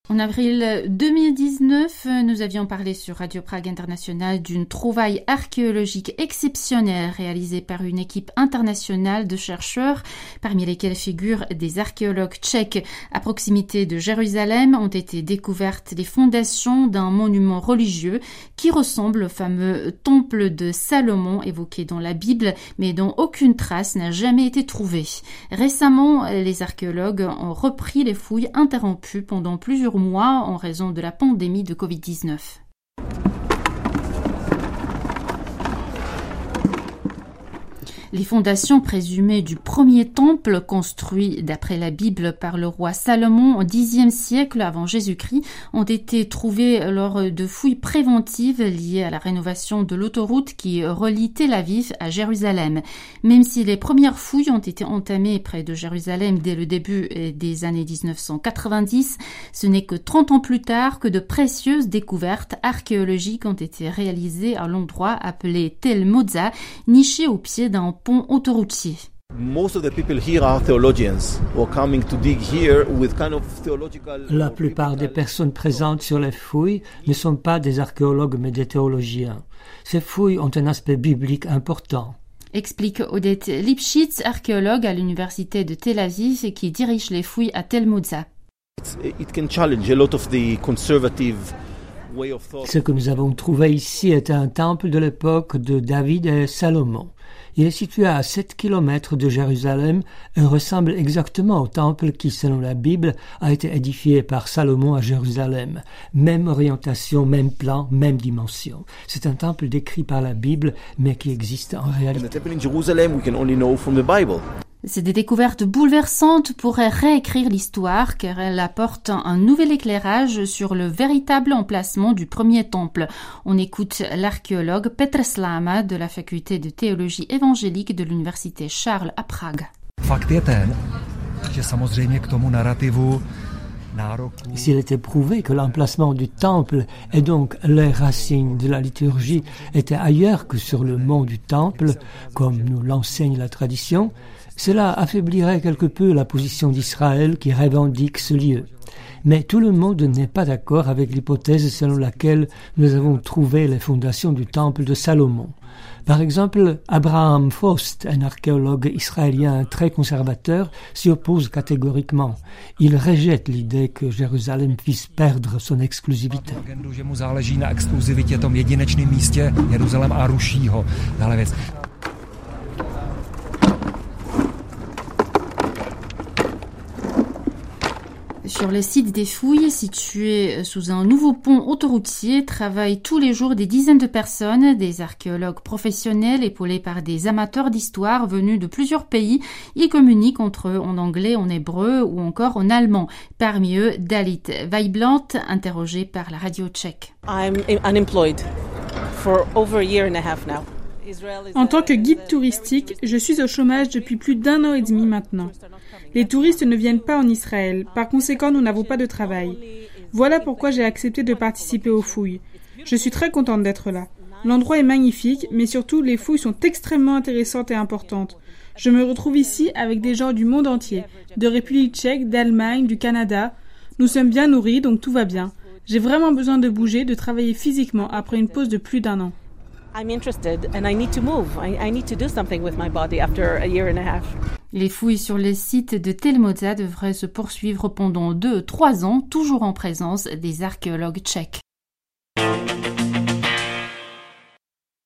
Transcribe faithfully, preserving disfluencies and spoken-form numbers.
En avril deux mille dix-neuf, nous avions parlé sur Radio Prague International d'une trouvaille archéologique exceptionnelle réalisée par une équipe internationale de chercheurs, parmi lesquels figurent des archéologues tchèques. À proximité de Jérusalem ont été découvertes les fondations d'un monument religieux qui ressemble au fameux temple de Salomon évoqué dans la Bible, mais dont aucune trace n'a jamais été trouvée. Récemment, les archéologues ont repris les fouilles interrompues pendant plusieurs mois en raison de la pandémie de covid dix-neuf. Les fondations présumées du premier temple construit d'après la Bible par le roi Salomon au dixième siècle avant Jésus-Christ ont été trouvées lors de fouilles préventives liées à la rénovation de l'autoroute qui relie Tel Aviv à Jérusalem. Même si les premières fouilles ont été entamées près de Jérusalem dès le début des années dix-neuf cent quatre-vingt-dix, ce n'est que trente ans plus tard que de précieuses découvertes archéologiques ont été réalisées à l'endroit appelé Tel Moza, niché au pied d'un pont autoroutier. La plupart des personnes présentes sur les fouilles ne sont pas des archéologues mais des théologiens. Ces fouilles ont un aspect biblique important. Explique Odette Lipschitz, archéologue à l'université de Tel Aviv et qui dirige les fouilles à Tel Moza. Ce que nous avons trouvé ici est un temple de l'époque de David et Salomon. Il est situé à sept kilomètres de Jérusalem et ressemble exactement au temple qui, selon la Bible, a été édifié par Salomon à Jérusalem. Même orientation, même plan, même dimension. C'est un temple décrit par la Bible, mais qui existe en réalité. Ces découvertes bouleversantes pourraient réécrire l'histoire car elles apportent un nouvel éclairage sur le véritable emplacement du premier temple. On écoute l'archéologue Petr Slama de la faculté de théologie évangélique de l'université Charles à Prague. S'il était prouvé que l'emplacement du temple et donc les racines de la liturgie étaient ailleurs que sur le mont du temple, comme nous l'enseigne la tradition, cela affaiblirait quelque peu la position d'Israël qui revendique ce lieu. Mais tout le monde n'est pas d'accord avec l'hypothèse selon laquelle nous avons trouvé les fondations du temple de Salomon. Par exemple, Abraham Faust, un archéologue israélien très conservateur, s'y oppose catégoriquement. Il rejette l'idée que Jérusalem puisse perdre son exclusivité. Sur le site des fouilles, situé sous un nouveau pont autoroutier, travaillent tous les jours des dizaines de personnes, des archéologues professionnels épaulés par des amateurs d'histoire venus de plusieurs pays. Ils communiquent entre eux en anglais, en hébreu ou encore en allemand. Parmi eux, Dalit Weiblant, interrogé par la radio tchèque. I'm unemployed for over a year and a half now. En tant que guide touristique, je suis au chômage depuis plus d'un an et demi maintenant. Les touristes ne viennent pas en Israël, par conséquent nous n'avons pas de travail. Voilà pourquoi j'ai accepté de participer aux fouilles. Je suis très contente d'être là. L'endroit est magnifique, mais surtout les fouilles sont extrêmement intéressantes et importantes. Je me retrouve ici avec des gens du monde entier, de République tchèque, d'Allemagne, du Canada. Nous sommes bien nourris, donc tout va bien. J'ai vraiment besoin de bouger, de travailler physiquement après une pause de plus d'un an. I'm interested and I need to move. I, I need to do something with my body after a year and a half. Les fouilles sur le site de Tel Moza devraient se poursuivre pendant deux, trois ans, toujours en présence des archéologues tchèques.